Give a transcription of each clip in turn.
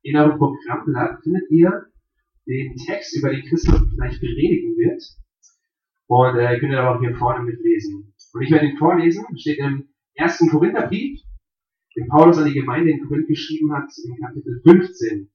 In eurem Programmblatt findet ihr den Text, über den Christoph gleich predigen wird. Und könnt ihr aber auch hier vorne mitlesen. Und ich werde ihn vorlesen. Steht im 1. Korintherbrief, den Paulus an die Gemeinde in Korinth geschrieben hat, im Kapitel 15.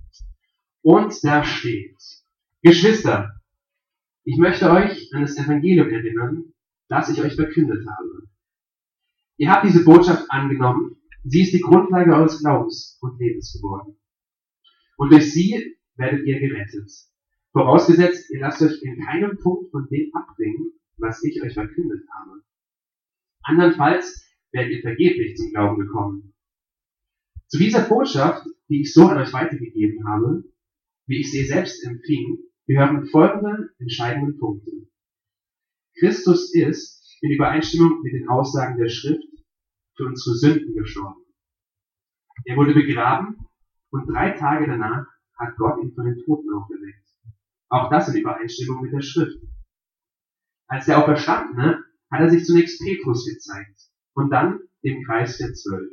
Und da steht: Geschwister, ich möchte euch an das Evangelium erinnern, das ich euch verkündet habe. Ihr habt diese Botschaft angenommen. Sie ist die Grundlage eures Glaubens und Lebens geworden. Und durch sie werdet ihr gerettet. Vorausgesetzt, ihr lasst euch in keinem Punkt von dem abbringen, was ich euch verkündet habe. Andernfalls werdet ihr vergeblich zum Glauben gekommen. Zu dieser Botschaft, die ich so an euch weitergegeben habe, wie ich sie selbst empfing, gehören folgende entscheidenden Punkte. Christus ist, in Übereinstimmung mit den Aussagen der Schrift, für unsere Sünden gestorben. Er wurde begraben und 3 Tage danach hat Gott ihn von den Toten auferweckt. Auch das in Übereinstimmung mit der Schrift. Als der Auferstandene hat er sich zunächst Petrus gezeigt und dann dem Kreis der 12.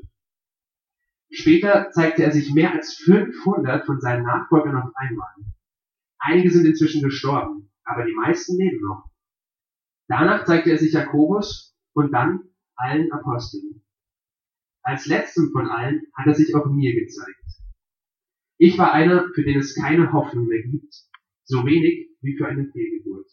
Später zeigte er sich mehr als 500 von seinen Nachfolgern auf einmal. Einige sind inzwischen gestorben, aber die meisten leben noch. Danach zeigte er sich Jakobus und dann allen Aposteln. Als letztem von allen hat er sich auch mir gezeigt. Ich war einer, für den es keine Hoffnung mehr gibt, so wenig wie für eine Fehlgeburt.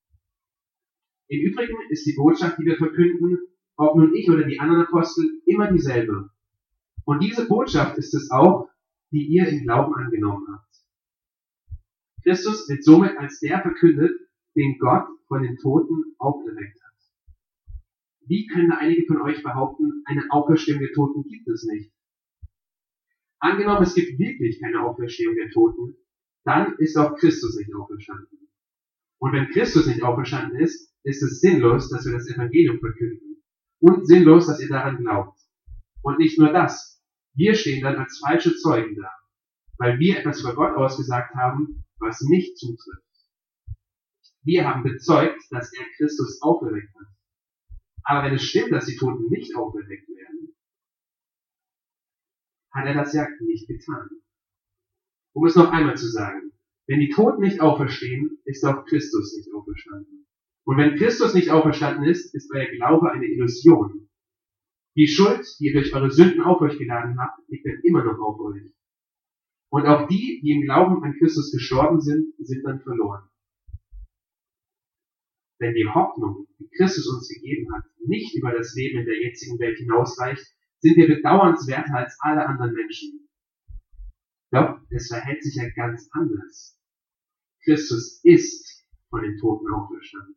Im Übrigen ist die Botschaft, die wir verkünden, ob nun ich oder die anderen Apostel, immer dieselbe. Und diese Botschaft ist es auch, die ihr im Glauben angenommen habt. Christus wird somit als der verkündet, den Gott von den Toten auferweckt hat. Wie können einige von euch behaupten, eine Auferstehung der Toten gibt es nicht? Angenommen, es gibt wirklich keine Auferstehung der Toten, dann ist auch Christus nicht auferstanden. Und wenn Christus nicht auferstanden ist, ist es sinnlos, dass wir das Evangelium verkünden. Und sinnlos, dass ihr daran glaubt. Und nicht nur das. Wir stehen dann als falsche Zeugen da, weil wir etwas vor Gott ausgesagt haben, was nicht zutrifft. Wir haben bezeugt, dass er Christus auferweckt hat. Aber wenn es stimmt, dass die Toten nicht auferweckt werden, hat er das ja nicht getan. Um es noch einmal zu sagen, wenn die Toten nicht auferstehen, ist auch Christus nicht auferstanden. Und wenn Christus nicht auferstanden ist, ist euer Glaube eine Illusion. Die Schuld, die ihr durch eure Sünden auf euch geladen habt, liegt dann immer noch auf euch. Und auch die, die im Glauben an Christus gestorben sind, sind dann verloren. Wenn die Hoffnung, die Christus uns gegeben hat, nicht über das Leben in der jetzigen Welt hinausreicht, sind wir bedauernswerter als alle anderen Menschen. Doch es verhält sich ja ganz anders. Christus ist von den Toten auferstanden.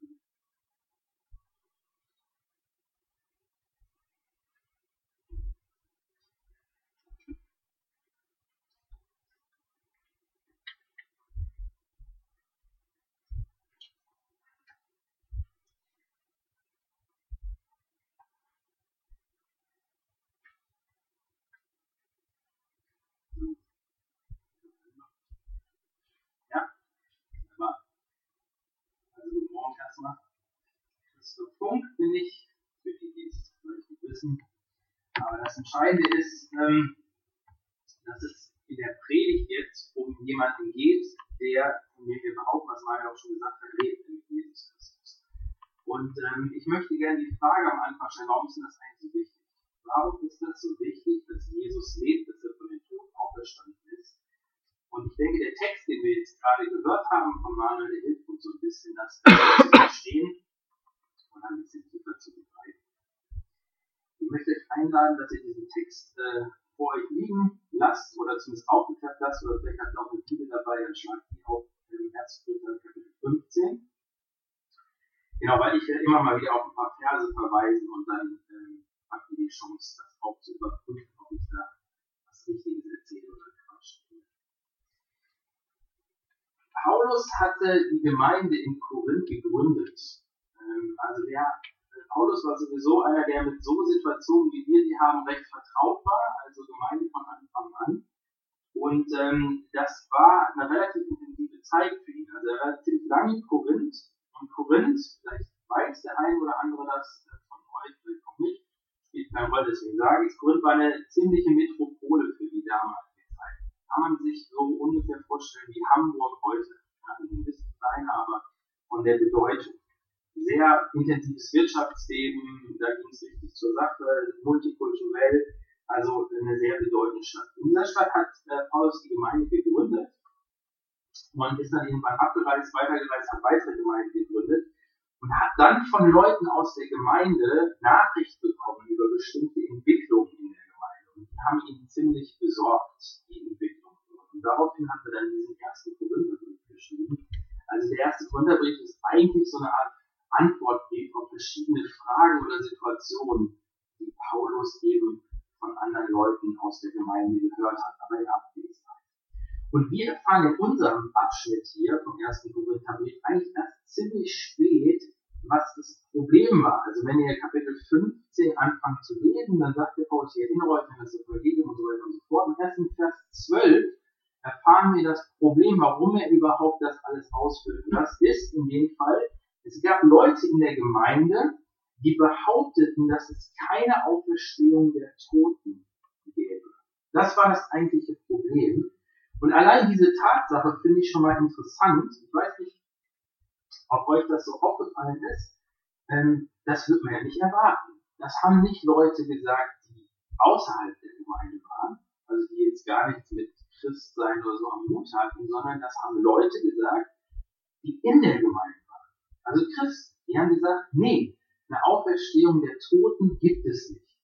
Guten Morgen erstmal. Christoph Funk bin ich, für die, die es vielleicht nicht wissen. Aber das Entscheidende ist, dass es in der Predigt jetzt um jemanden geht, der, von dem wir behaupten, was Mario auch schon gesagt hat, lebt, nämlich Jesus Christus. Und ich möchte gerne die Frage am Anfang stellen, warum ist denn das eigentlich so wichtig? Warum ist das so wichtig, dass Jesus lebt, dass er von den Toten auferstanden ist? Und ich denke, der Text, den wir jetzt gerade gehört haben von Manuel, der hilft uns so ein bisschen, das zu verstehen und ein bisschen tiefer zu begreifen. Ich möchte euch einladen, dass ihr diesen Text vor euch liegen lasst oder zumindest aufgeklappt lasst, oder vielleicht habt ihr auch eine Bibel dabei, dann schlagt die auf im 1. Korinther Kapitel 15. Genau, weil ich immer mal wieder auf ein paar Verse verweisen und dann habt ihr die Chance, das auch zu überprüfen, ob ich da was Richtiges erzähle oder Quatsch. Paulus hatte die Gemeinde in Korinth gegründet. Paulus war sowieso einer, der mit so Situationen, wie wir die haben, recht vertraut war, also Gemeinde von Anfang an. Und das war eine relativ intensive Zeit für ihn. Also er war ziemlich lange in Korinth. Und Korinth, vielleicht weiß der eine oder andere das von euch, vielleicht auch nicht, spielt keine Rolle, deswegen sage ich es. Korinth war eine ziemliche Metropole für die damalige Zeit. kann man sich so ungefähr vorstellen wie Hamburg heute. Ja, ein bisschen kleiner, aber von der Bedeutung. Sehr intensives Wirtschaftsleben, da ging es richtig zur Sache, multikulturell, also eine sehr bedeutende Stadt. In dieser Stadt hat Paulus die Gemeinde gegründet und ist dann irgendwann weitergereist, hat weitere Gemeinden gegründet und hat dann von Leuten aus der Gemeinde Nachricht bekommen über bestimmte Entwicklungen in der Gemeinde. Und die haben ihn ziemlich besorgt, die Entwicklung. Und daraufhin hat er dann diesen ersten Korintherbrief geschrieben. Also der erste Korintherbrief ist eigentlich so eine Art Antwortbrief auf verschiedene Fragen oder Situationen, die Paulus eben von anderen Leuten aus der Gemeinde gehört hat, aber in Abwesenheit. Und wir erfahren in unserem Abschnitt hier vom ersten Korintherbrief eigentlich erst ziemlich spät, was das Problem war. Also wenn ihr Kapitel 15 anfangt zu lesen, dann sagt der Paulus, ich erinnere euch an das Evangelium und so weiter und so fort. Und erst in Vers 12 erfahren wir das Problem, warum er überhaupt das alles ausführt. Und das ist in dem Fall, es gab Leute in der Gemeinde, die behaupteten, dass es keine Auferstehung der Toten gäbe. Das war das eigentliche Problem. Und allein diese Tatsache finde ich schon mal interessant. Ich weiß nicht, ob euch das so aufgefallen ist. Das wird man ja nicht erwarten. Das haben nicht Leute gesagt, die außerhalb der Gemeinde waren, also die jetzt gar nichts mit Christsein oder so am Hut hatten, sondern das haben Leute gesagt, die in der Gemeinde waren. Also Christen, die haben gesagt, nee, eine Auferstehung der Toten gibt es nicht.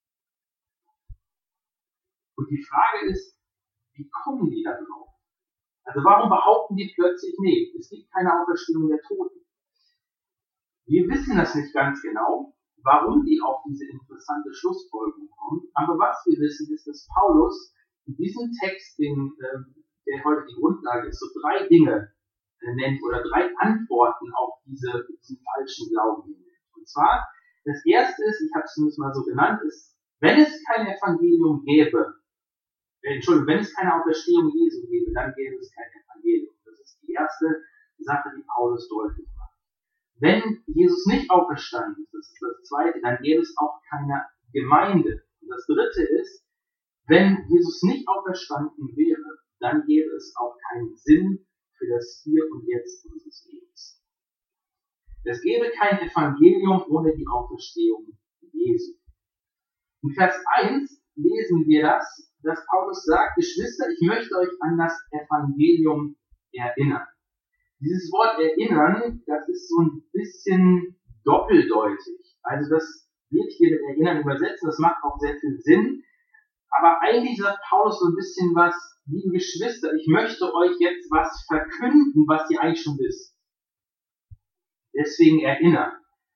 Und die Frage ist, wie kommen die da drauf? Also warum behaupten die plötzlich, nee, es gibt keine Auferstehung der Toten? Wir wissen das nicht ganz genau, warum die auf diese interessante Schlussfolgerung kommen. Aber was wir wissen, ist, dass Paulus in diesem Text, der heute die Grundlage ist, so 3 Dinge nennt oder 3 Antworten auf diesen falschen Glauben nennt. Und zwar, das erste ist, ich habe es zumindest mal so genannt, ist, wenn es kein Evangelium gäbe, wenn es keine Auferstehung Jesu gäbe, dann gäbe es kein Evangelium. Das ist die erste Sache, die Paulus deutlich macht. Wenn Jesus nicht auferstanden ist, das ist das zweite, dann gäbe es auch keine Gemeinde. Und das dritte ist, wenn Jesus nicht auferstanden wäre, dann gäbe es auch keinen Sinn für das Hier und Jetzt unseres Lebens. Es gäbe kein Evangelium ohne die Auferstehung Jesu. In Vers 1 lesen wir dass Paulus sagt, Geschwister, ich möchte euch an das Evangelium erinnern. Dieses Wort erinnern, das ist so ein bisschen doppeldeutig. Also das wird hier mit erinnern übersetzt, das macht auch sehr viel Sinn. Aber eigentlich sagt Paulus so ein bisschen was, liebe Geschwister, ich möchte euch jetzt was verkünden, was ihr eigentlich schon wisst. Deswegen erinnern.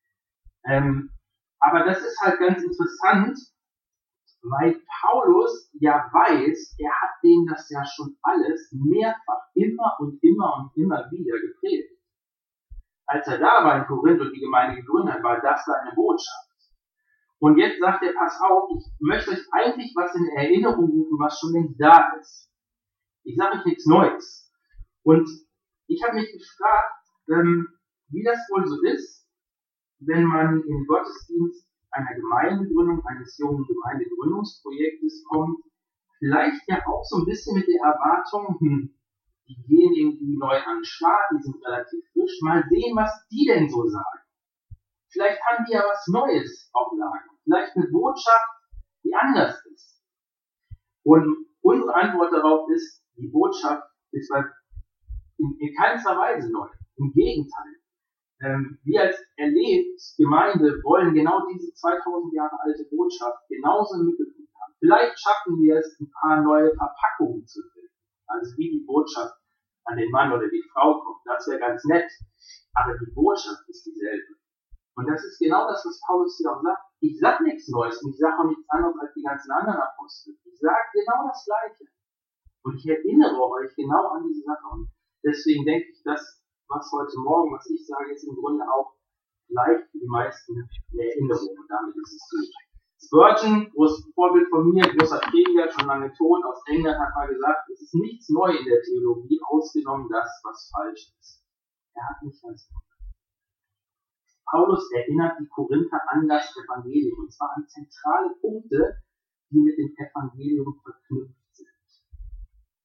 Aber das ist halt ganz interessant, weil Paulus ja weiß, er hat denen das ja schon alles mehrfach immer und immer und immer wieder gepredigt. Als er da war in Korinth und die Gemeinde gegründet hat, war das seine Botschaft. Und jetzt sagt er, pass auf, ich möchte euch eigentlich was in Erinnerung rufen, was schon längst da ist. Ich sage euch nichts Neues. Und ich habe mich gefragt, wie das wohl so ist, wenn man in Gottesdienst einer Gemeindegründung, eines jungen Gemeindegründungsprojektes kommt, vielleicht ja auch so ein bisschen mit der Erwartung, die gehen irgendwie neu an den Start, die sind relativ frisch, mal sehen, was die denn so sagen. Vielleicht haben die ja was Neues auf Lager, vielleicht eine Botschaft, die anders ist. Und unsere Antwort darauf ist, die Botschaft ist in keinster Weise neu, im Gegenteil. Wir als Erlebt-Gemeinde wollen genau diese 2000 Jahre alte Botschaft genauso im Mittelpunkt haben. Vielleicht schaffen wir es, ein paar neue Verpackungen zu finden. Also wie die Botschaft an den Mann oder die Frau kommt. Das wäre ganz nett. Aber die Botschaft ist dieselbe. Und das ist genau das, was Paulus hier auch sagt. Ich sage nichts Neues und ich sage auch nichts anderes als die ganzen anderen Apostel. Ich sage genau das Gleiche. Und ich erinnere euch genau an diese Sache. Und deswegen denke ich, dass was heute Morgen, was ich sage, ist im Grunde auch vielleicht für die meisten eine Erinnerung. Und damit ist es gut. Spurgeon, großes Vorbild von mir, großer Prediger, schon lange tot, aus England, hat mal gesagt, es ist nichts neu in der Theologie, ausgenommen das, was falsch ist. Er hat nicht ganz recht. Paulus erinnert die Korinther an das Evangelium, und zwar an zentrale Punkte, die mit dem Evangelium verknüpft sind.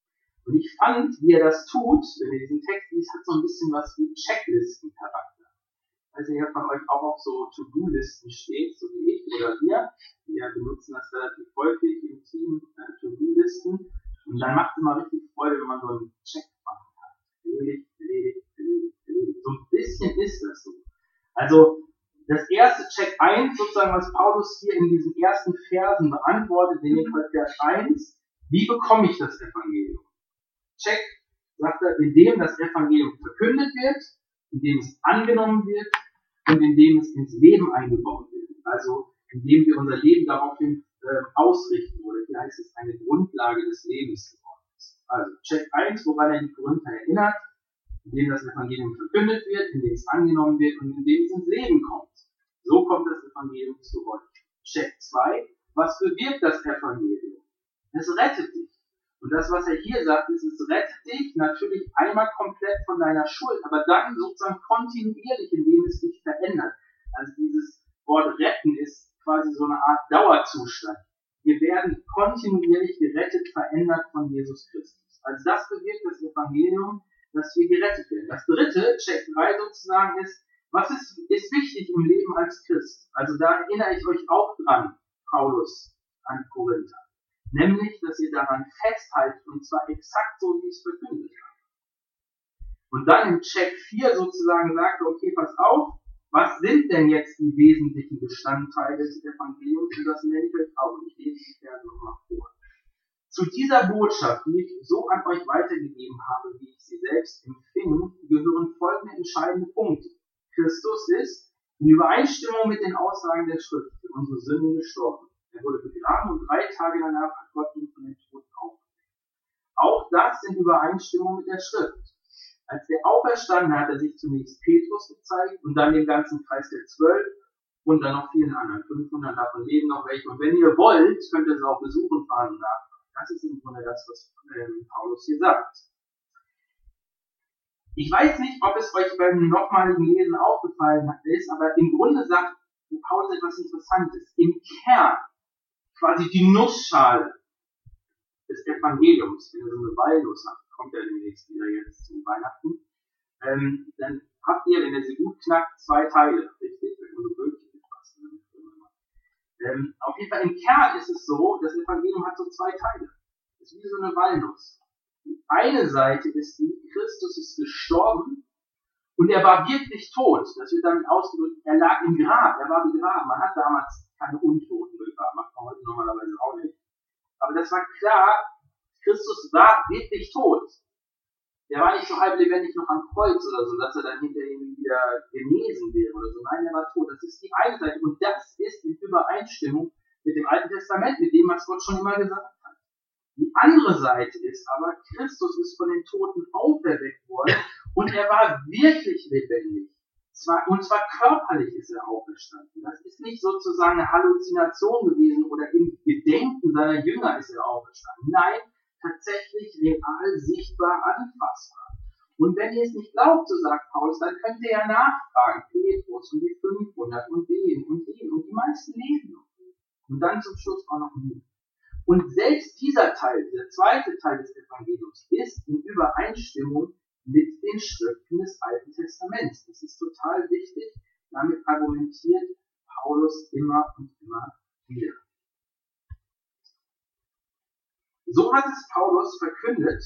Und ich fand, wie er das tut, wenn ihr diesen Text liest, hat so ein bisschen was wie Checklisten-Charakter. Also ihr von euch auch auf so To-Do-Listen steht, so wie ich oder wir. Wir benutzen das relativ häufig im Team, To-Do-Listen. Und dann macht es immer richtig Freude, wenn man so einen Check machen kann. Erledigt. So ein bisschen ist das so. Also das erste Check 1, sozusagen, was Paulus hier in diesen ersten Versen beantwortet, in dem Fall Vers 1, wie bekomme ich das Evangelium? Check, sagt er, indem das Evangelium verkündet wird, indem es angenommen wird und indem es ins Leben eingebaut wird. Also indem wir unser Leben daraufhin ausrichten, oder hier heißt es, eine Grundlage des Lebens geworden ist. Also Check 1, woran er die Korinther erinnert, indem das Evangelium verkündet wird, indem es angenommen wird und indem es ins Leben kommt. So kommt das Evangelium zu euch. Check 2, was bewirkt das Evangelium? Es rettet dich. Und das, was er hier sagt, ist, es rettet dich natürlich einmal komplett von deiner Schuld, aber dann sozusagen kontinuierlich, indem es dich verändert. Also dieses Wort retten ist quasi so eine Art Dauerzustand. Wir werden kontinuierlich gerettet, verändert von Jesus Christus. Also das bewirkt das Evangelium, dass wir gerettet werden. Das dritte, Check 3 sozusagen, ist, was ist wichtig im Leben als Christ? Also da erinnere ich euch auch dran, Paulus an Korinther. Nämlich, dass ihr daran festhaltet, und zwar exakt so, wie es verkündet hat. Und dann im Check 4 sozusagen sagt, okay, pass auf, was sind denn jetzt die wesentlichen Bestandteile des Evangeliums? Und das nenne ich euch auch, und ich lese die Verse nochmal vor. Zu dieser Botschaft, die ich so an euch weitergegeben habe, wie ich sie selbst empfing, gehören folgende entscheidende Punkte. Christus ist in Übereinstimmung mit den Aussagen der Schrift für unsere Sünden gestorben. Er wurde begraben und 3 Tage danach hat Gott ihn von den Toten auferweckt. Auch das in Übereinstimmung mit der Schrift. Als der Auferstandene hat er sich zunächst Petrus gezeigt und dann dem ganzen Kreis der 12 und dann noch vielen anderen. 500, davon leben noch welche. Und wenn ihr wollt, könnt ihr es auch besuchen, fahren und nachfragen. Das ist im Grunde das, was Paulus hier sagt. Ich weiß nicht, ob es euch beim nochmaligen Lesen aufgefallen ist, aber im Grunde sagt Paulus etwas Interessantes. Im Kern, quasi die Nussschale des Evangeliums, wenn ihr so eine Walnuss habt, kommt ja demnächst wieder jetzt zu Weihnachten, dann habt ihr, wenn ihr sie gut knackt, 2 Teile, richtig? Wenn ihr so Brötchen mitbasteln. Auf jeden Fall im Kern ist es so, das Evangelium hat so 2 Teile. Das ist wie so eine Walnuss. Die eine Seite ist die, Christus ist gestorben und er war wirklich tot. Das wird damit ausgedrückt, er lag im Grab, er war begraben. Man hat damals keine Untoten begraben, macht man heute normalerweise auch nicht. Aber das war klar, Christus war wirklich tot. Der war nicht so halb lebendig noch am Kreuz oder so, dass er dann hinterher wieder genesen wäre oder so. Nein, er war tot. Das ist die eine Seite. Und das ist in Übereinstimmung mit dem Alten Testament, mit dem, was Gott schon immer gesagt hat. Die andere Seite ist aber, Christus ist von den Toten auferweckt worden und er war wirklich lebendig. Und zwar körperlich ist er auferstanden. Das ist nicht sozusagen eine Halluzination gewesen oder im Gedenken seiner Jünger ist er auferstanden. Nein, tatsächlich real, sichtbar, anfassbar. Und wenn ihr es nicht glaubt, so sagt Paulus, dann könnt ihr ja nachfragen. Petrus und die 500 und den und den und die meisten leben noch. Und dann zum Schluss auch noch nie. Und selbst dieser Teil, der zweite Teil des Evangeliums, ist in Übereinstimmung mit den Schriften des Alten Testaments. Das ist total wichtig. Damit argumentiert Paulus immer und immer wieder. So hat es Paulus verkündet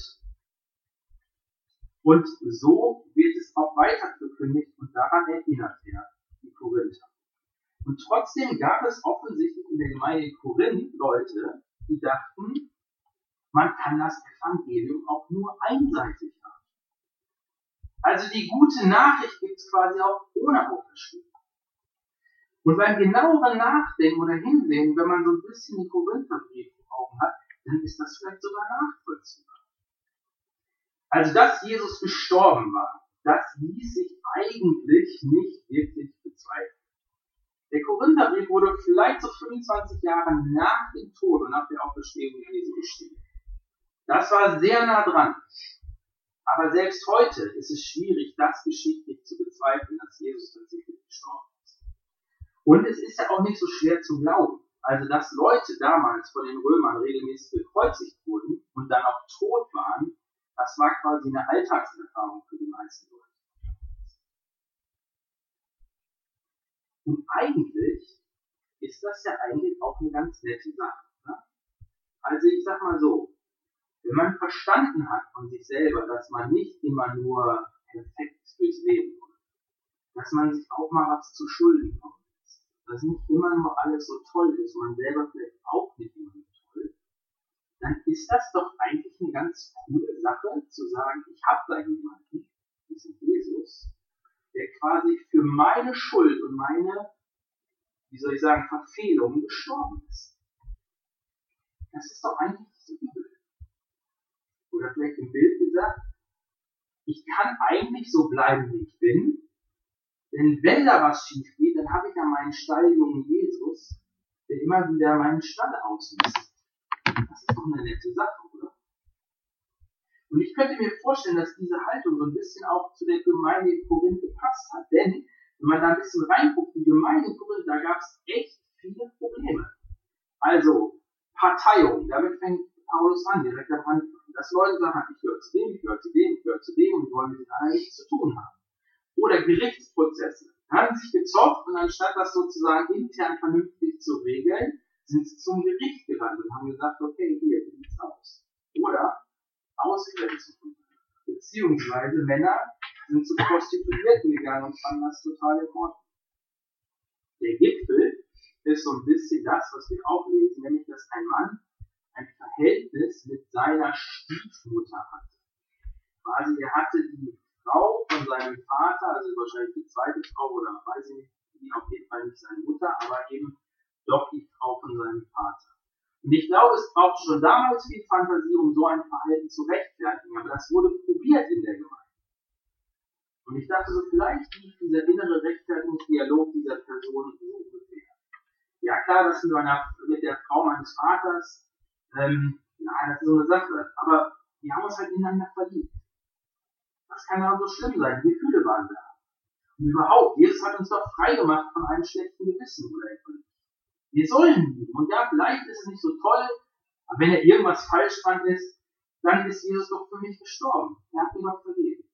und so wird es auch weiter verkündigt und daran erinnert er die Korinther. Und trotzdem gab es offensichtlich in der Gemeinde in Korinth Leute, die dachten, man kann das Evangelium auch nur einseitig haben. Also die gute Nachricht gibt es quasi auch ohne Auferstehung. Und beim genaueren Nachdenken oder Hinsehen, wenn man so ein bisschen die Korintherbrief vor Augen hat, dann ist das vielleicht sogar nachvollziehbar. Also, dass Jesus gestorben war, das ließ sich eigentlich nicht wirklich bezweifeln. Der Korintherbrief wurde vielleicht so 25 Jahre nach dem Tod und nach der Auferstehung Jesu geschrieben. Das war sehr nah dran. Aber selbst heute ist es schwierig, das geschichtlich zu bezweifeln, dass Jesus tatsächlich gestorben ist. Und es ist ja auch nicht so schwer zu glauben. Also, dass Leute damals von den Römern regelmäßig gekreuzigt wurden und dann auch tot waren, Das war quasi eine Alltagserfahrung für die meisten Leute. Und eigentlich ist das ja eigentlich auch eine ganz nette Sache. Ne? Also ich sag mal so, wenn man verstanden hat von sich selber, dass man nicht immer nur perfekt durchs Leben kommt, dass man sich auch mal was zu Schulden kommt, dass nicht immer nur alles so toll ist, man selber vielleicht auch nicht immer so toll, dann ist das doch eigentlich eine ganz coole Sache, zu sagen, ich habe da jemanden, diesen Jesus, der quasi für meine Schuld und meine, wie soll ich sagen, Verfehlungen gestorben ist. Das ist doch eigentlich nicht so übel. Oder vielleicht im Bild gesagt, ich kann eigentlich so bleiben, wie ich bin, denn wenn da was schief geht, dann habe ich ja meinen Stalljungen Jesus, der immer wieder meinen Stall ausmisst. Das ist doch eine nette Sache, oder? Und ich könnte mir vorstellen, dass diese Haltung so ein bisschen auch zu der Gemeinde in Korinth gepasst hat. Denn, wenn man da ein bisschen reinguckt, die Gemeinde in Korinth, da gab es echt viele Probleme. Also, Parteiung, damit fängt Paulus an, direkt am Anfang. Dass Leute sagen, ich gehöre zu dem, ich gehöre zu dem, ich gehöre zu dem und die wollen mit denen alle nichts zu tun haben. Oder Gerichtsprozesse. Da haben sich gezopft und anstatt das sozusagen intern vernünftig zu regeln, sind sie zum Gericht gerannt und haben gesagt, okay, hier, wie sieht's aus? Oder Ausgrenzung. Beziehungsweise Männer sind zu Prostituierten gegangen und fanden das total in Ordnung. Der Gipfel ist so ein bisschen das, was wir auch lesen, nämlich, dass ein Mann ein Verhältnis mit seiner Stiefmutter hatte. Quasi, er hatte die Frau von seinem Vater, also wahrscheinlich die zweite Frau oder weiß ich nicht, die auf jeden Fall nicht seine Mutter, aber eben doch die Frau von seinem Vater. Und ich glaube, es brauchte schon damals viel Fantasie, um so ein Verhalten zu rechtfertigen, aber das wurde probiert in der Gemeinde. Und ich dachte so, vielleicht liegt dieser innere Rechtfertigungsdialog dieser Person so ungefähr. Ja klar, das mit der Frau meines Vaters, ja, das ist so eine Sache, aber wir haben uns halt ineinander verliebt. Das kann ja so schlimm sein, die Gefühle waren da. Und überhaupt, Jesus hat uns doch frei gemacht von einem schlechten Gewissen oder etwas. Wir sollen lieben. Und ja, vielleicht ist es nicht so toll, aber wenn er irgendwas falsch dran ist, dann ist Jesus doch für mich gestorben. Er hat mir doch vergeben.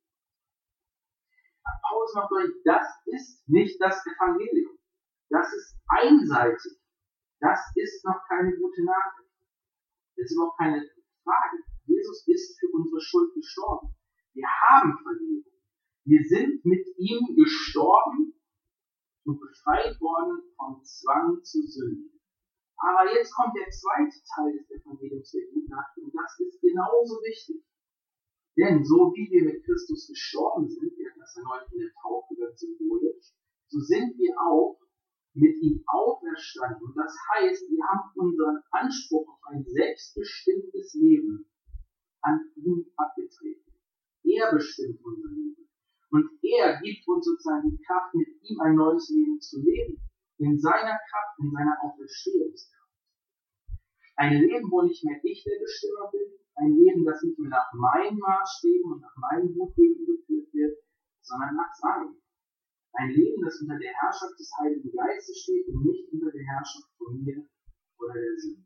Aber Paulus macht deutlich, das ist nicht das Evangelium. Das ist einseitig. Das ist noch keine gute Nachricht. Das ist überhaupt keine Frage. Jesus ist für unsere Schuld gestorben. Wir haben Vergebung. Wir sind mit ihm gestorben und befreit worden vom Zwang zu Sünden. Aber jetzt kommt der zweite Teil des Evangeliums der guten Nachricht und das ist genauso wichtig. Denn so wie wir mit Christus gestorben sind, wir hatten das ja neulich in der Taufe ganz symbolisch, so sind wir auch mit ihm auferstanden. Und das heißt, wir haben unseren Anspruch auf ein selbstbestimmtes Leben an ihn abgetreten. Er bestimmt unser Leben. Und er gibt uns sozusagen die Kraft, mit ihm ein neues Leben zu leben. In seiner Kraft, in seiner Auferstehungskraft. Ein Leben, wo nicht mehr ich der Bestimmer bin. Ein Leben, das nicht mehr nach meinen Maßstäben und nach meinen Gutdünken geführt wird, sondern nach seinem. Ein Leben, das unter der Herrschaft des Heiligen Geistes steht und nicht unter der Herrschaft von mir oder der Sünde.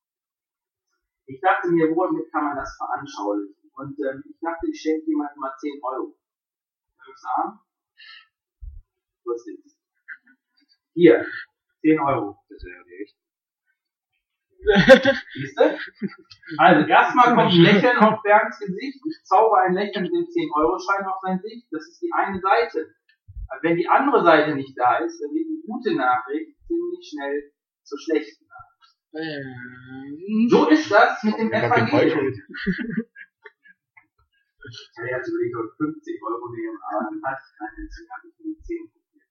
Ich dachte mir, womit kann man das veranschaulichen? Und ich dachte, ich schenke jemandem mal 10 Euro. Sagen? Was ist? Hier, 10 Euro. Das wäre ja echt. Siehst du? Also, erstmal kommt ein Lächeln auf Bernds Gesicht. Ich zauber ein Lächeln mit dem 10-Euro-Schein auf sein Gesicht. Das ist die eine Seite. Aber wenn die andere Seite nicht da ist, dann wird die gute Nachricht ziemlich schnell zur schlechten Nachricht. So ist das mit dem Evangelium. Ich hatte jetzt überlegt, ob 50 Euro nehmen, aber dann hatte ich keine, deswegen habe ich mir die 10 probiert.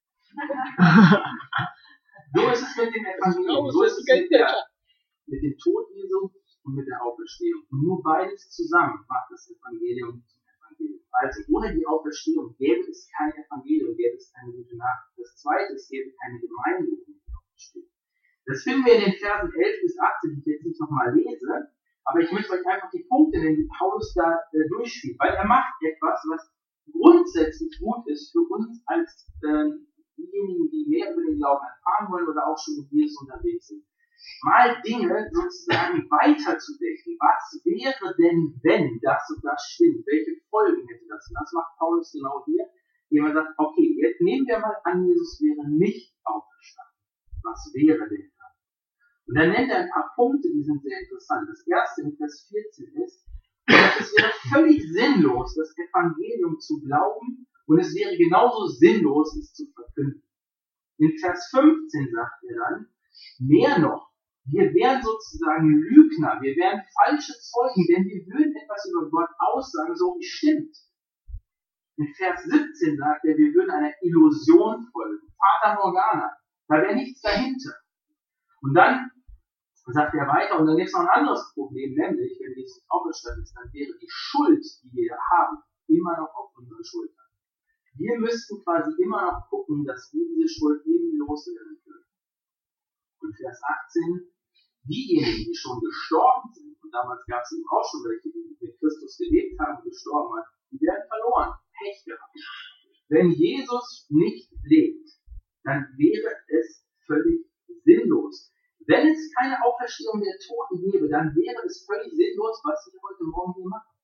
So ist es mit dem Evangelium. So ist es mit dem Tod Jesu und mit der Auferstehung. Und nur beides zusammen macht das Evangelium zum Evangelium. Also ohne die Auferstehung gäbe es kein Evangelium, gäbe es keine gute Nachricht. Das zweite, es gäbe keine Gemeinde ohne die Auferstehung. Das finden wir in den Versen 11 bis 18, die ich jetzt nicht nochmal lese, aber ich möchte euch einfach die Punkte nennen, die Paulus da durchspielt, weil er macht etwas, was grundsätzlich gut ist für uns als diejenigen, die mehr über den Glauben erfahren wollen oder auch schon mit Jesus unterwegs sind. mal Dinge sozusagen weiterzudenken. Was wäre denn, wenn das und das stimmt? Welche Folgen hätte das? Und das macht Paulus genau hier, indem er sagt, okay, jetzt nehmen wir mal an, Jesus wäre nicht auferstanden. Was wäre denn dann? Und dann nennt er ein paar Punkte, die sind sehr interessant. Das erste in Vers 14 ist, es wäre völlig sinnlos, das Evangelium zu glauben, und es wäre genauso sinnlos, es zu verkünden. In Vers 15 sagt er dann, mehr noch, wir wären sozusagen Lügner, wir wären falsche Zeugen, denn wir würden etwas über Gott aussagen, so wie stimmt. In Vers 17 sagt er, wir würden einer Illusion folgen, Fata Morgana, da wäre nichts dahinter. Und dann sagt er weiter, und dann gibt es noch ein anderes Problem, nämlich, wenn Jesus auferstanden ist, dann wäre die Schuld, die wir haben, immer noch auf unsere Schultern. Wir müssten quasi immer noch gucken, dass wir diese Schuld irgendwie loswerden können. Und Vers 18, diejenigen, die schon gestorben sind, und damals gab es eben auch schon welche, die mit Christus gelebt haben und gestorben sind, die werden verloren, Pech gehabt. Wenn Jesus nicht lebt, dann wäre es völlig sinnlos. Wenn es keine Auferstehung der Toten gäbe, dann wäre es völlig sinnlos, was wir heute Morgen hier machen.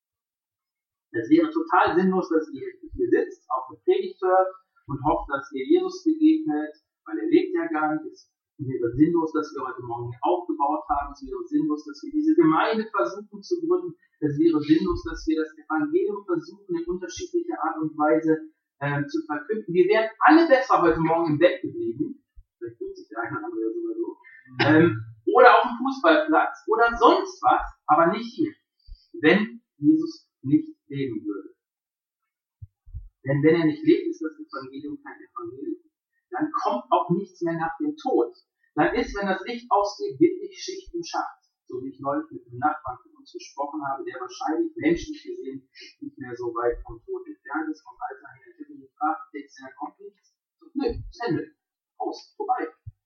Es wäre total sinnlos, dass ihr hier sitzt, auf der Predigt hört und hofft, dass ihr Jesus begegnet, weil er lebt ja gar nicht. Es wäre sinnlos, dass wir heute Morgen hier aufgebaut haben. Es wäre sinnlos, dass wir diese Gemeinde versuchen zu gründen. Es wäre sinnlos, dass wir das Evangelium versuchen, in unterschiedlicher Art und Weise zu verkünden. Wir wären alle besser heute Morgen im Bett geblieben. Vielleicht fühlt sich der eine oder andere sogar so. Oder auf dem Fußballplatz oder sonst was, aber nicht hier. Wenn Jesus nicht leben würde. Denn wenn er nicht lebt, ist das Evangelium kein Evangelium. Dann kommt auch nichts mehr nach dem Tod. Dann ist, wenn das Licht ausgeht, wirklich Schicht im Schacht. So wie ich neulich mit einem Nachbarn von uns gesprochen habe, der wahrscheinlich menschlich gesehen nicht mehr so weit vom Tod entfernt ist, vom Alter her. Ich habe ihn gefragt, denkst du, da kommt nichts? So, nö, das Ende. Aus, vorbei.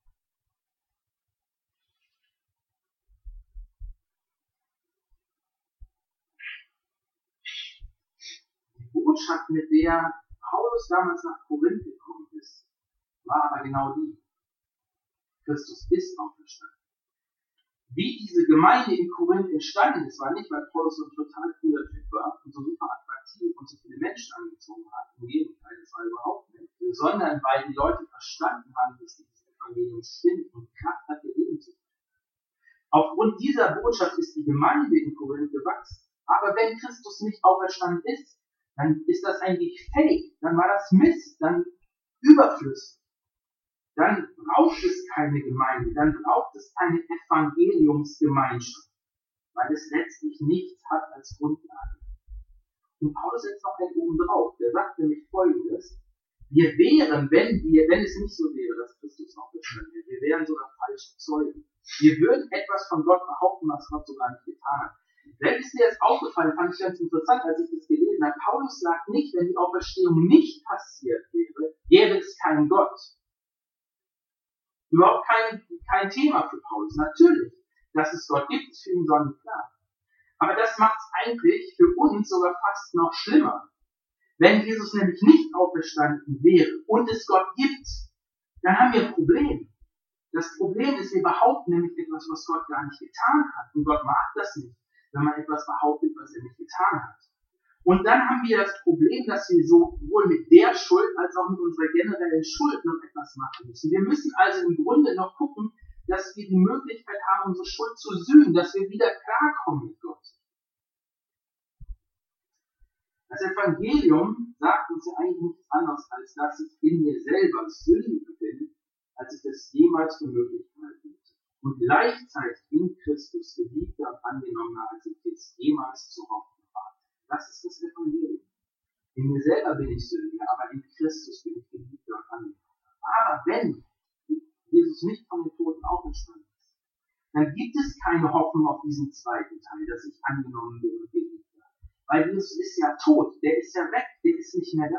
Die Botschaft, mit der Paulus damals nach Korinth gekommen ist, war aber genau die. Christus ist auferstanden. Wie diese Gemeinde in Korinth entstanden ist, war nicht, weil Paulus so ein total cooler Typ war und so super attraktiv und so viele Menschen angezogen hat. Im Gegenteil, das war überhaupt nicht. Sondern weil die Leute verstanden haben, dass dieses Evangelium stimmt und Kraft hat, ihr Leben zu führen. Aufgrund dieser Botschaft ist die Gemeinde in Korinth gewachsen. Aber wenn Christus nicht auferstanden ist, dann ist das eigentlich fake. Dann war das Mist, dann überflüssig. Dann braucht es keine Gemeinde, dann braucht es eine Evangeliumsgemeinschaft, weil es letztlich nichts hat als Grundlage. Und Paulus setzt noch einen oben drauf. Der sagt nämlich Folgendes: Wir wären, wenn es nicht so wäre, dass Christus auferstanden wäre, wir wären sogar falsche Zeugen. Wir würden etwas von Gott behaupten, was Gott sogar nicht getan hat. Wenn es dir jetzt aufgefallen, fand ich ganz interessant, als ich das gelesen habe. Paulus sagt nicht, wenn die Auferstehung nicht passiert wäre, gäbe es keinen Gott. Überhaupt kein Thema für Paulus. Natürlich, dass es Gott gibt, ist für ihn sonnenklar. Aber das macht es eigentlich für uns sogar fast noch schlimmer. Wenn Jesus nämlich nicht auferstanden wäre und es Gott gibt, dann haben wir ein Problem. Das Problem ist, wir behaupten nämlich etwas, was Gott gar nicht getan hat. Und Gott mag das nicht, wenn man etwas behauptet, was er nicht getan hat. Und dann haben wir das Problem, dass wir sowohl mit der Schuld als auch mit unserer generellen Schuld noch etwas machen müssen. Wir müssen also im Grunde noch gucken, dass wir die Möglichkeit haben, unsere Schuld zu sühnen, dass wir wieder klarkommen mit Gott. Das Evangelium sagt uns ja eigentlich nichts anderes, als dass ich in mir selber sündiger bin, als ich das jemals für möglich halte. Und gleichzeitig in Christus geliebter und angenommener, als ich es jemals zu hoffen war. Das ist das Evangelium. In mir selber bin ich sündiger, aber in Christus bin ich geliebter und angenommener. Aber wenn Jesus nicht von den Toten auferstanden ist, dann gibt es keine Hoffnung auf diesen zweiten Teil, dass ich angenommen bin und geliebt werde. Weil Jesus ist ja tot, der ist ja weg, der ist nicht mehr da.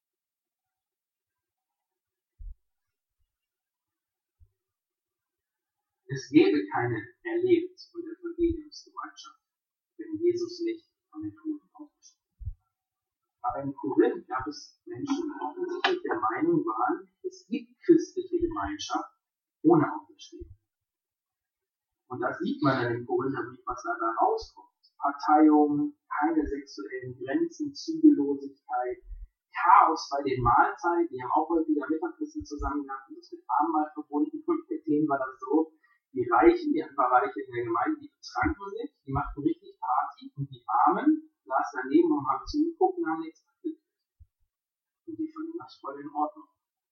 Es gäbe keine Erlebens- und Evangeliumsgemeinschaft, wenn Jesus nicht von den Toten auferstanden ist. Aber in Korinth gab es Menschen, die offensichtlich der Meinung waren, es gibt christliche Gemeinschaft ohne Auferstehung. Und da sieht man dann im Korintherbrief, was da rauskommt. Parteiung, keine sexuellen Grenzen, Zügellosigkeit, Chaos bei den Mahlzeiten. Die haben auch häufiger Mittagessen zusammen gehabt und das mit Abendmahl verbunden. Und mit denen war das so, die Reichen, die ein paar Reiche in der Gemeinde, die betranken sich, die machten richtig Party und die Armen saßen daneben und haben zugeguckt und haben nichts gekriegt. Und die fanden das voll in Ordnung.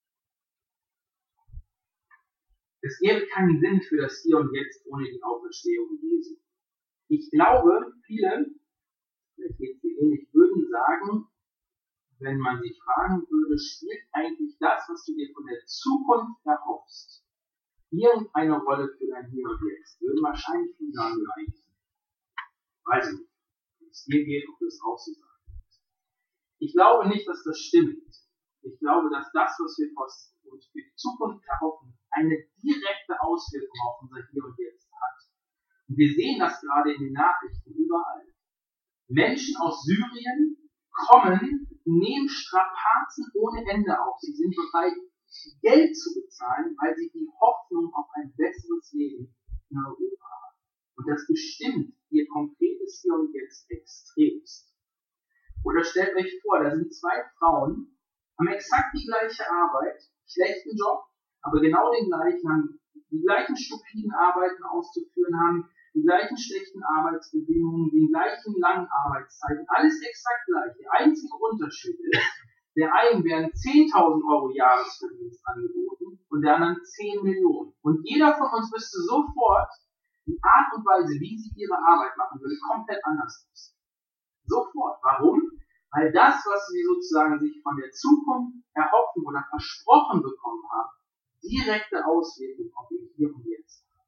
Es gäbe keinen Sinn für das Hier und Jetzt ohne die Auferstehung Jesu. Ich glaube, viele, vielleicht geht es dir ähnlich, würden sagen, wenn man sich fragen würde, spielt eigentlich das, was du dir von der Zukunft erhoffst, irgendeine Rolle für dein Hier und Jetzt? Würden wahrscheinlich viele sagen, nein. Weiß ich nicht, wie es dir geht, ob du es auch so sagst. Ich glaube nicht, dass das stimmt. Ich glaube, dass das, was wir uns für die Zukunft erhoffen, eine direkte Auswirkung auf unser Hier und Jetzt hat. Und wir sehen das gerade in den Nachrichten überall. Menschen aus Syrien kommen, nehmen Strapazen ohne Ende auf. Sie sind bereit, Geld zu bezahlen, weil sie die Hoffnung auf ein besseres Leben in Europa haben. Und das bestimmt ihr konkretes Hier und Jetzt extremst. Oder stellt euch vor, da sind zwei Frauen, haben exakt die gleiche Arbeit, schlechten Job, aber genau den gleichen, haben die gleichen stupiden Arbeiten auszuführen, haben die gleichen schlechten Arbeitsbedingungen, die gleichen langen Arbeitszeiten, alles exakt gleich. Der einzige Unterschied ist, der einen werden 10.000 Euro Jahresverdienst angeboten und der anderen 10 Millionen. Und jeder von uns wüsste sofort, die Art und Weise, wie sie ihre Arbeit machen würde, komplett anders ist. Sofort. Warum? Weil das, was sie sozusagen sich von der Zukunft erhoffen oder versprochen bekommen haben, direkte Auswirkungen auf ihr Hier und Jetzt haben.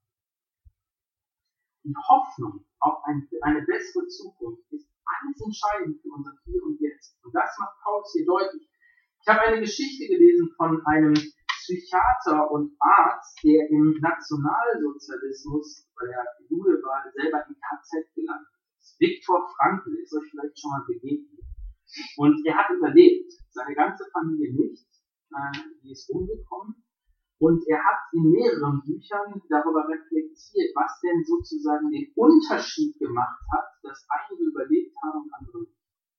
Die Hoffnung auf eine bessere Zukunft ist alles entscheidend für unser Hier und Jetzt. Und das macht Paulus hier deutlich. Ich habe eine Geschichte gelesen von einem Psychiater und Arzt, der im Nationalsozialismus, weil er Jude war, selber im KZ gelandet ist. Viktor Frankl ist euch vielleicht schon mal begegnet. Und er hat überlebt. Seine ganze Familie nicht. Die ist umgekommen. Und er hat in mehreren Büchern darüber reflektiert, was denn sozusagen den Unterschied gemacht hat, dass einige überlebt haben und andere nicht.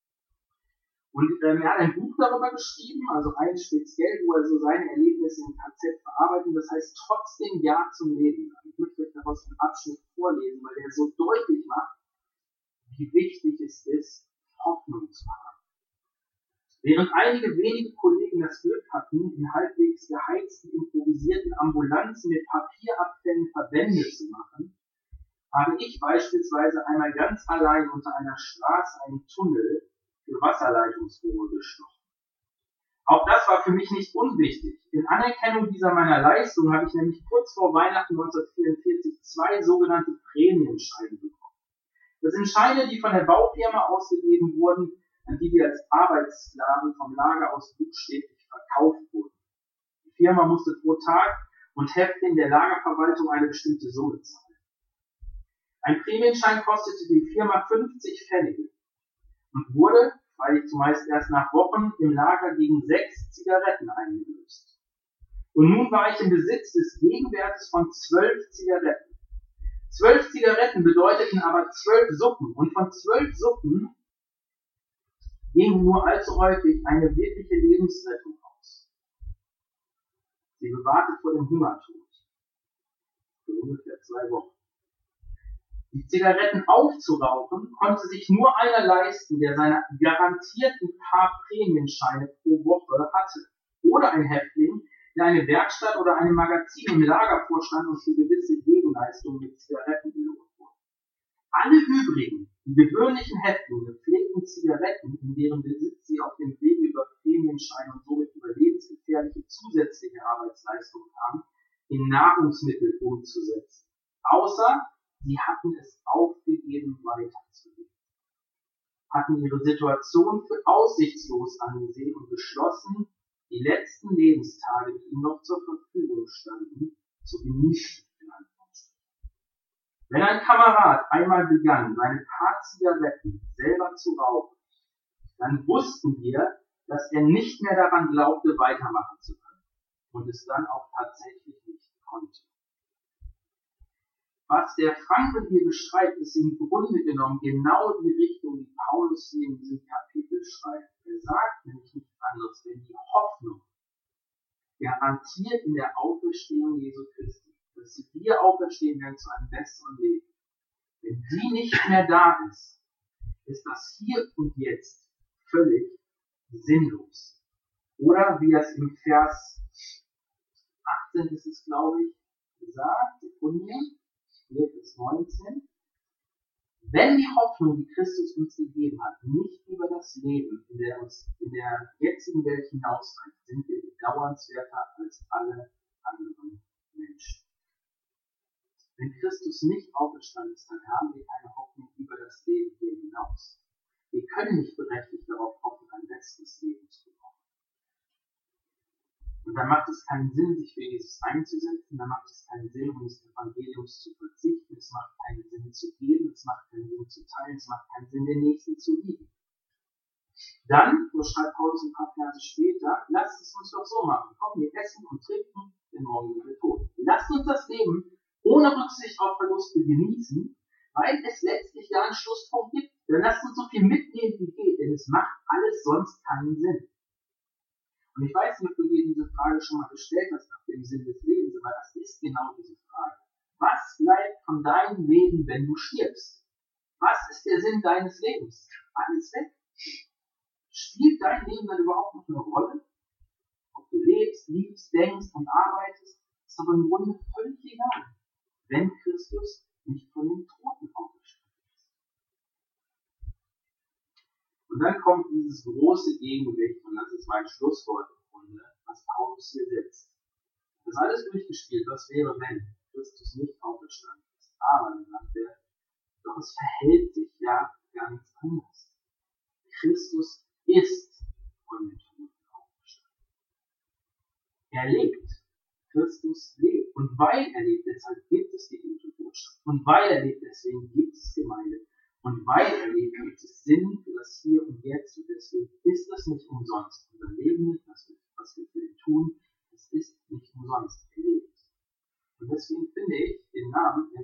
Und er hat ein Buch darüber geschrieben, also eins speziell, wo er so seine Erlebnisse im KZ verarbeitet. Das heißt trotzdem Ja zum Leben. Ich möchte euch daraus einen Abschnitt vorlesen, weil er so deutlich macht, wie wichtig es ist, Hoffnung zu haben. Während einige wenige Kollegen das Glück hatten, in halbwegs geheizten, improvisierten Ambulanzen mit Papierabfällen Verbände zu machen, habe ich beispielsweise einmal ganz allein unter einer Straße einen Tunnel für Wasserleitungsrohre gestochen. Auch das war für mich nicht unwichtig. In Anerkennung dieser meiner Leistung habe ich nämlich kurz vor Weihnachten 1944 2 sogenannte Prämienscheine bekommen. Das sind Scheine, die von der Baufirma ausgegeben wurden, an die wir als Arbeitssklaven vom Lager aus buchstäblich verkauft wurden. Die Firma musste pro Tag und Häftling der Lagerverwaltung eine bestimmte Summe zahlen. Ein Prämienschein kostete die Firma 50 Pfennige und wurde, weil ich zumeist erst nach Wochen, im Lager gegen 6 Zigaretten eingelöst. Und nun war ich im Besitz des Gegenwertes von 12 Zigaretten. 12 Zigaretten bedeuteten aber 12 Suppen und von 12 Suppen ging nur allzu häufig eine wirkliche Lebensrettung aus. Sie bewahrte vor dem Hungertod. Für ungefähr 2 Wochen. Die Zigaretten aufzurauchen konnte sich nur einer leisten, der seine garantierten paar Prämienscheine pro Woche hatte. Oder ein Häftling, der eine Werkstatt oder ein Magazin im Lager vorstand und für gewisse Gegenleistungen mit Zigaretten belohnt wurde. Alle übrigen, die gewöhnlichen Häftlinge pflegten Zigaretten, in deren Besitz sie auf dem Wege über Prämienscheine und somit über lebensgefährliche zusätzliche Arbeitsleistungen kamen, in Nahrungsmittel umzusetzen. Außer sie hatten es aufgegeben, weiterzuleben. Hatten ihre Situation für aussichtslos angesehen und beschlossen, die letzten Lebenstage, die ihnen noch zur Verfügung standen, zu genießen. Wenn ein Kamerad einmal begann, seine paar Zigaretten selber zu rauchen, dann wussten wir, dass er nicht mehr daran glaubte, weitermachen zu können und es dann auch tatsächlich nicht konnte. Was der Frankl hier beschreibt, ist im Grunde genommen genau die Richtung, die Paulus hier in diesem Kapitel schreibt. Er sagt nämlich nichts anderes, wenn die Hoffnung garantiert in der Auferstehung Jesu Christi, dass wir auferstehen werden zu einem besseren Leben. Wenn die nicht mehr da ist, ist das hier und jetzt völlig sinnlos. Oder wie es im Vers 18 ist es, glaube ich, gesagt, Sekunde, hier ist 19. Wenn die Hoffnung, die Christus uns gegeben hat, nicht über das Leben in der jetzigen Welt hinausreicht, sind wir bedauernswerter als alle anderen Menschen. Wenn Christus nicht auferstanden ist, dann haben wir keine Hoffnung über das Leben hier hinaus. Wir können nicht berechtigt darauf hoffen, ein besseres Leben zu bekommen. Und dann macht es keinen Sinn, sich für Jesus einzusetzen, dann macht es keinen Sinn, um des Evangeliums zu verzichten, es macht keinen Sinn zu geben, es macht keinen Sinn zu teilen, es macht keinen Sinn, den Nächsten zu lieben. Dann, so schreibt Paulus ein paar Verse später, lasst es uns doch so machen. Komm, wir essen und trinken, denn morgen sind wir tot. Lasst uns das Leben ohne Rücksicht auf Verluste genießen, weil es letztlich da einen Schlusspunkt gibt. Dann lasst uns so viel mitnehmen, wie geht, denn es macht alles sonst keinen Sinn. Und ich weiß nicht, ob du dir diese Frage schon mal gestellt hast nach dem Sinn des Lebens, aber das ist genau diese Frage. Was bleibt von deinem Leben, wenn du stirbst? Was ist der Sinn deines Lebens? Alles weg. Spielt dein Leben dann überhaupt noch eine Rolle? Ob du lebst, liebst, denkst und arbeitest, ist aber im Grunde völlig egal, wenn Christus nicht von den Toten auferstanden ist. Und dann kommt dieses große Gegengewicht, und das ist mein Schlusswort im Grunde, was Paulus hier setzt. Das ist alles durchgespielt, was wäre, wenn Christus nicht auferstanden ist. Aber dann sagt er, doch es verhält sich ja ganz anders. Christus ist von den Toten auferstanden. Er lebt. Christus lebt. Und weil er lebt, deshalb gibt es die gute Botschaft. Und weil er lebt, deswegen gibt es Gemeinde. Und weil er lebt, gibt es Sinn für das Hier und Jetzt. Und deswegen ist es nicht umsonst. Unser Leben nicht, was wir für ihn tun, es ist nicht umsonst. Er lebt. Und deswegen finde ich den Namen